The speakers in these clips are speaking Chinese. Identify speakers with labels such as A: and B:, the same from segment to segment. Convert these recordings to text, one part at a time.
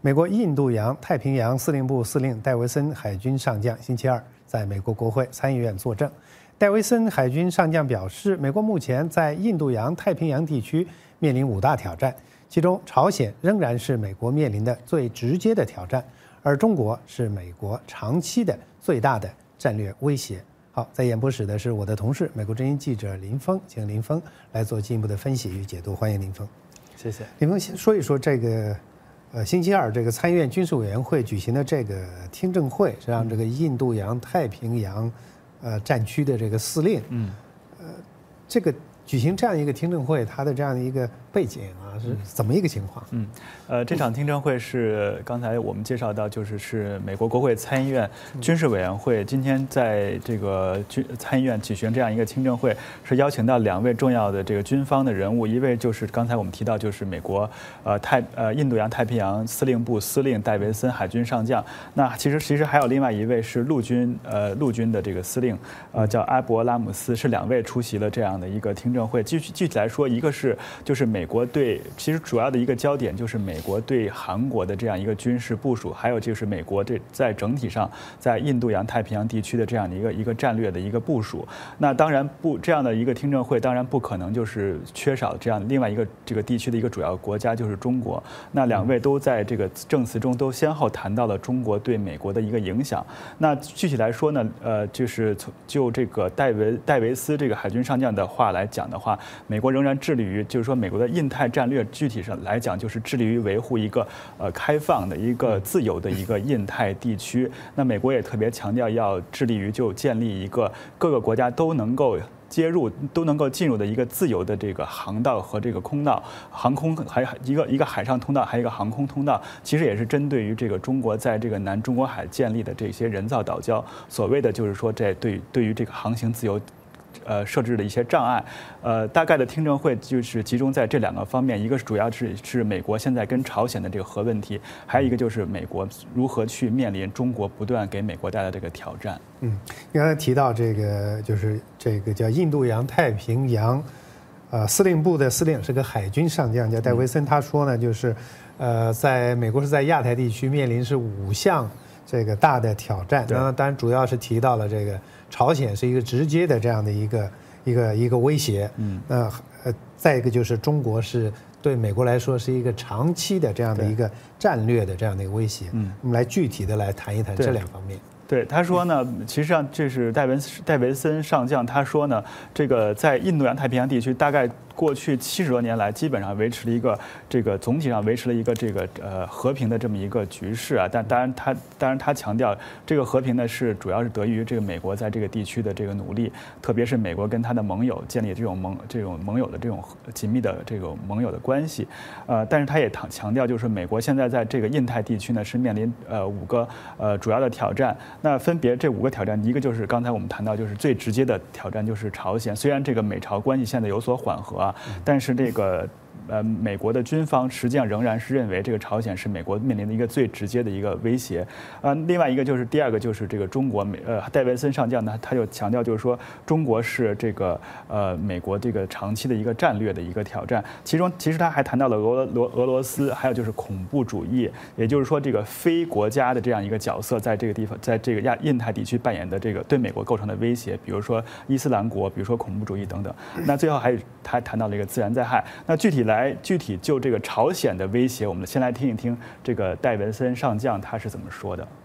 A: 美国印度洋太平洋司令部司令戴维森海军上将星期二在美国国会参议院作证。戴维森海军上将表示，美国目前在印度洋太平洋地区面临5大挑战，其中朝鲜仍然是美国面临的最直接的挑战，而中国是美国长期的最大的战略威胁。好，在演播室的是我的同事美国之音记者林峰，请林峰来做进一步的分析与解读。欢迎林峰。
B: 谢谢。
A: 林峰先说一说这个星期二这个参议院军事委员会举行的这个听证会，是让这个印度洋太平洋战区的这个司令，这个举行这样一个听证会，它的这样的一个背景啊是怎么一个情况？
B: 这场听证会是刚才我们介绍到，是美国国会参议院军事委员会今天在这个参议院举行这样一个听证会，是邀请到2位重要的这个军方的人物，一位就是刚才我们提到就是美国印度洋太平洋司令部司令戴维森海军上将，那其实还有另外一位是陆军的这个司令叫阿伯拉姆斯，是2位出席了这样的一个听证会。具体来说，一个是就是美国其实主要的一个焦点就是美国对韩国的这样一个军事部署，还有就是美国在整体上在印度洋太平洋地区的这样的一个战略的一个部署。那当然这样的一个听证会当然不可能就是缺少这样另外一个这个地区的一个主要国家就是中国。那2位都在这个证词中都先后谈到了中国对美国的一个影响。那具体来说呢，就这个戴维斯这个海军上将的话来讲的话，美国仍然致力于就是说美国的印太战略具体上来讲就是致力于维护一个开放的一个自由的一个印太地区。那美国也特别强调要致力于就建立一个各个国家都能够接入都能够进入的一个自由的这个航道和这个空道航空，还一个海上通道，还有一个航空通道，其实也是针对于这个中国在这个南中国海建立的这些人造岛礁，所谓的就是说对于这个航行自由设置的一些障碍。大概的听证会就是集中在这2个方面，一个主要是美国现在跟朝鲜的这个核问题，还有一个就是美国如何去面临中国不断给美国带来的这个挑战。
A: 你刚才提到这个就是这个叫印度洋太平洋司令部的司令是个海军上将叫戴维森，他说呢就是在美国是在亚太地区面临是5项这个大的挑战，那当然主要是提到了这个朝鲜是一个直接的这样的一个威胁，那再一个就是中国是对美国来说是一个长期的这样的一个战略的这样的一个威胁。我们来具体的来谈一谈这2方面。
B: 对，他说呢，其实上这是戴维森上将，他说呢，这个在印度洋太平洋地区大概过去70多年来，基本上维持了一个总体上维持了一个和平的这么一个局势啊。但当然他强调，这个和平呢主要是得益于这个美国在这个地区的这个努力，特别是美国跟他的盟友建立这种盟友的这种紧密的这种盟友的关系。但是他也强调，就是美国现在在这个印太地区呢是面临5个主要的挑战。那分别这5个挑战，一个就是刚才我们谈到，就是最直接的挑战就是朝鲜。虽然这个美朝关系现在有所缓和啊，但是这个美国的军方实际上仍然是认为这个朝鲜是美国面临的一个最直接的一个威胁。另外一个就是第2个就是这个中国戴维森上将呢，他就强调就是说中国是这个美国这个长期的一个战略的一个挑战。其中其实他还谈到了俄罗斯，还有就是恐怖主义，也就是说这个非国家的这样一个角色在这个地方，在这个印太地区扮演的这个对美国构成的威胁，比如说伊斯兰国，比如说恐怖主义等等。那最后他谈到了一个自然灾害。那具体就这个朝鲜的威胁，我们先来听一听这个戴维森上将他是怎么说的。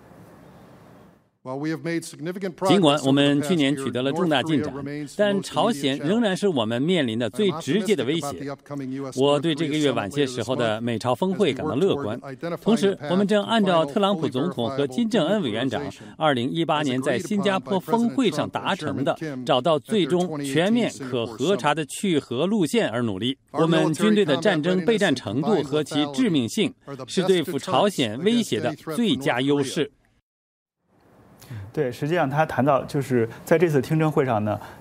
C: 尽管我们去年取得了重大进展，但朝鲜仍然是我们面临的最直接的威胁。我对这个月晚些时候的美朝峰会感到乐观。同时，我们正按照特朗普总统和金正恩委员长2018年在新加坡峰会上达成的，找到最终全面可核查的去核路线而努力。我们军队的战争备战程度和其致命性是对付朝鲜威胁的最佳优势。
B: 对，实际上他谈到就是在这次听证会上呢，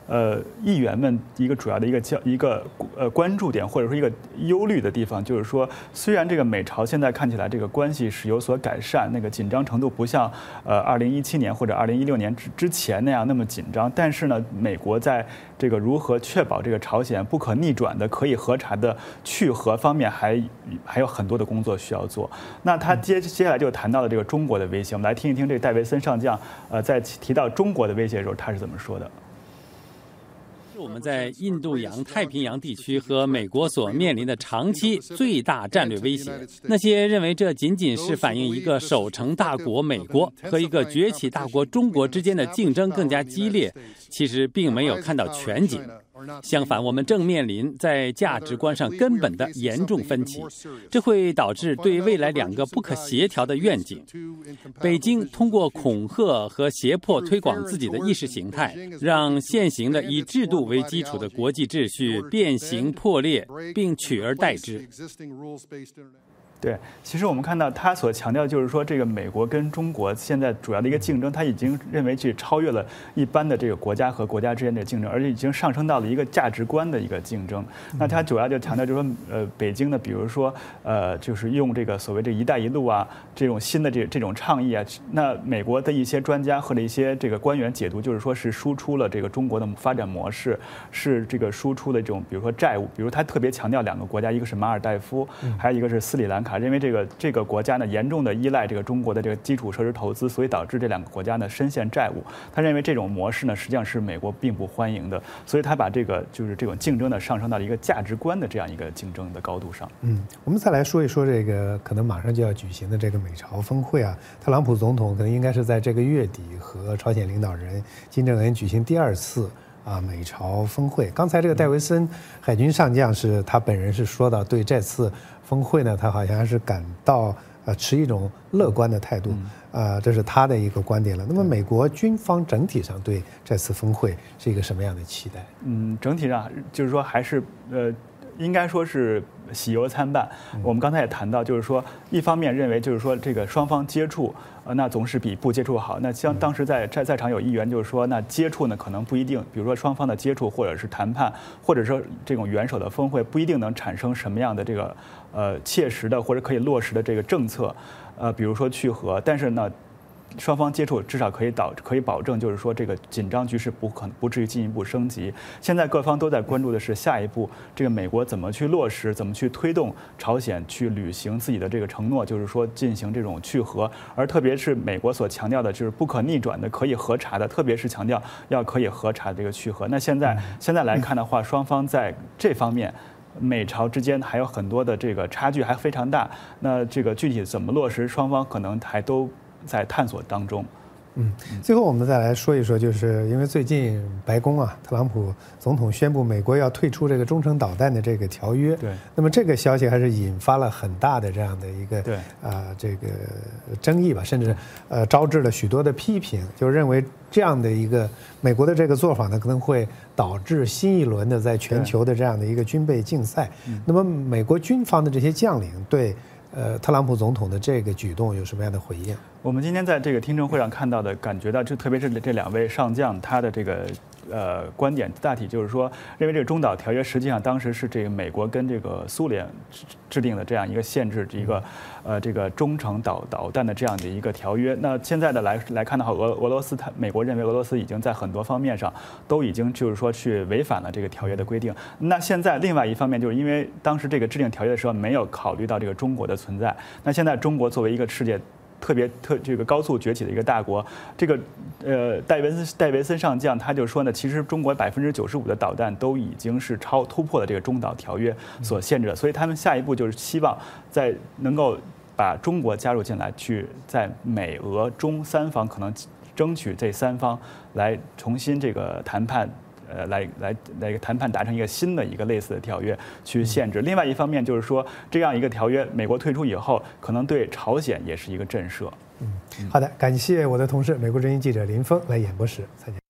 B: 议员们一个主要的一个关注点或者说一个忧虑的地方，就是说虽然这个美朝现在看起来这个关系是有所改善，那个紧张程度不像2017年或者2016年之前那样那么紧张，但是呢，美国在这个如何确保这个朝鲜不可逆转的可以核查的去核方面还有很多的工作需要做。那他接下来就谈到了这个中国的威胁，我们来听一听这个戴维森上将在提到中国的威胁的时候他是怎么说的。
C: 是我们在印度洋太平洋地区和美国所面临的长期最大战略威胁。那些认为这仅仅是反映一个守成大国美国和一个崛起大国中国之间的竞争更加激烈，其实并没有看到全景。相反，我们正面临在价值观上根本的严重分歧，这会导致对未来两个不可协调的愿景。北京通过恐吓和胁迫推广自己的意识形态，让现行的以制度为基础的国际秩序变形破裂，并取而代之。
B: 对，其实我们看到他所强调就是说，这个美国跟中国现在主要的一个竞争，他已经认为去超越了一般的这个国家和国家之间的竞争，而且已经上升到了一个价值观的一个竞争。那他主要就强调就是说，北京呢，比如说就是用这个所谓这“一带一路”啊这种新的这种倡议啊，那美国的一些专家或者一些这个官员解读就是说是输出了这个中国的发展模式，是这个输出的这种比如说债务，比如他特别强调两个国家，一个是马尔代夫，还有一个是斯里兰卡。认为这个国家呢严重的依赖这个中国的这个基础设施投资，所以导致这两个国家呢深陷债务。他认为这种模式呢实际上是美国并不欢迎的，所以他把这个就是这种竞争呢上升到了一个价值观的这样一个竞争的高度上。
A: 我们再来说一说这个可能马上就要举行的这个美朝峰会啊，特朗普总统可能应该是在这个月底和朝鲜领导人金正恩举行第2次美朝峰会。刚才这个戴维森海军上将他本人是说到，对这次峰会呢，他好像是感到持一种乐观的态度，这是他的一个观点了。那么美国军方整体上对这次峰会是一个什么样的期待？
B: 整体上就是说还是应该说是喜忧参半。我们刚才也谈到，就是说一方面认为就是说这个双方接触，那总是比不接触好。那像当时在场有议员就是说，那接触呢可能不一定，比如说双方的接触或者是谈判，或者说这种元首的峰会不一定能产生什么样的这个切实的或者可以落实的这个政策，比如说去核，但是呢。双方接触至少可以保证，就是说这个紧张局势不至于进一步升级。现在各方都在关注的是下一步，这个美国怎么去落实，怎么去推动朝鲜去履行自己的这个承诺，就是说进行这种去核。而特别是美国所强调的，就是不可逆转的、可以核查的，特别是强调要可以核查这个去核。那现在来看的话，双方在这方面。美朝之间还有很多的这个差距还非常大，那这个具体怎么落实，双方可能还都在探索当中。
A: 最后我们再来说一说，就是因为最近白宫特朗普总统宣布美国要退出这个中程导弹的这个条约。
B: 对。
A: 那么这个消息还是引发了很大的这样的一个这个争议吧，甚至招致了许多的批评，就认为这样的一个美国的这个做法呢，可能会导致新一轮的在全球的这样的一个军备竞赛。那么美国军方的这些将领对特朗普总统的这个举动有什么样的回应？
B: 我们今天在这个听证会上看到的，感觉到就特别是这2位上将，他的这个观点大体就是说，认为这个中导条约实际上当时是这个美国跟这个苏联制定的这样一个限制一个这个中程导弹的这样的一个条约。那现在的来看的话，俄罗斯美国认为俄罗斯已经在很多方面上都已经就是说去违反了这个条约的规定。那现在另外一方面就是因为当时这个制定条约的时候没有考虑到这个中国的存在，那现在中国作为一个世界这个高速崛起的一个大国，这个戴维森上将他就说呢，其实中国95%的导弹都已经是突破了这个中导条约所限制的，所以他们下一步就是希望在能够把中国加入进来，去在美俄中3方可能争取这3方来重新这个谈判。来谈判达成一个新的一个类似的条约去限制。另外一方面就是说，这样一个条约美国退出以后，可能对朝鲜也是一个震慑。
A: 好的，感谢我的同事美国之音记者林峰来演播室。再见。